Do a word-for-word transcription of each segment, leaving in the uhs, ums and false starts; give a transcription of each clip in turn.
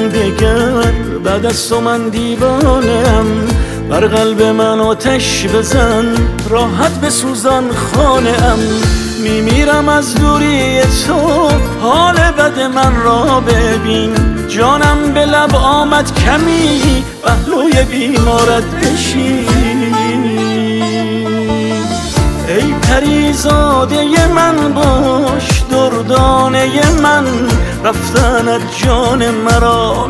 دگر بعد از تو من دیوانم. بر قلب من آتش بزن راحت بسوزان خانه‌ام. میمیرم از دوری تو حال بد من را ببین. جانم به لب آمد کمی پهلوی بیمارت بشین. ای پریزاده من باش دردانه من. رفتنت جان مرا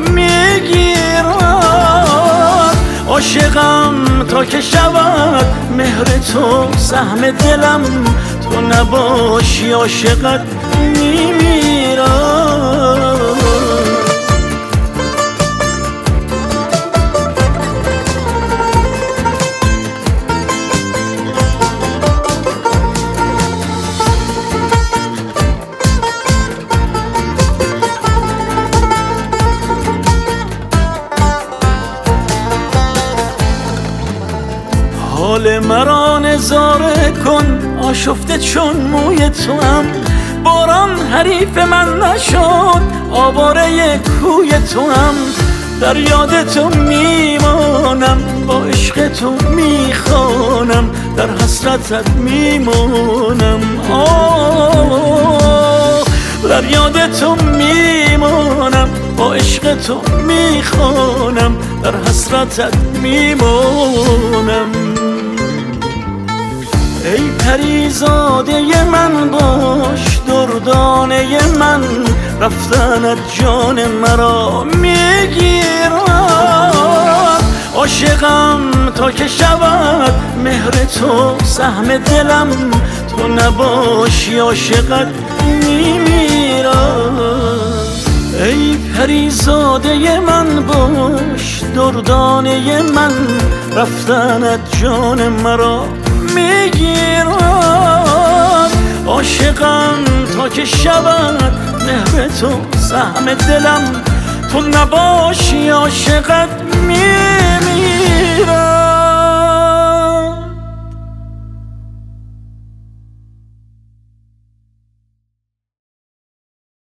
میگیرد. عاشقم تا که شود مهر تو سهم دلم. تو نباشی عاشقت میمیرم. حال مرا نظاره کن آشفته چون موی تو هم. باران حریف من نشد آواره کوی تو هم. در یاد تو میمانم با عشق تو میخوانم. در حسرتت میمانم آه. در یاد تو میمانم با عشق تو میخوانم. در حسرتت میمانم. ای پریزاده من باش دردانه من. رفتنت جان مرا میگیرد. عاشقم تا که شود مهر تو سهم دلم. تو نباشی عاشقت میمیرم. ای پریزاده من باش دردانه من. رفتنت جان مرا میگیرد. عاشقم تا که شود مهر تو سهم دلم. تو نباشی عاشقت میمیرم.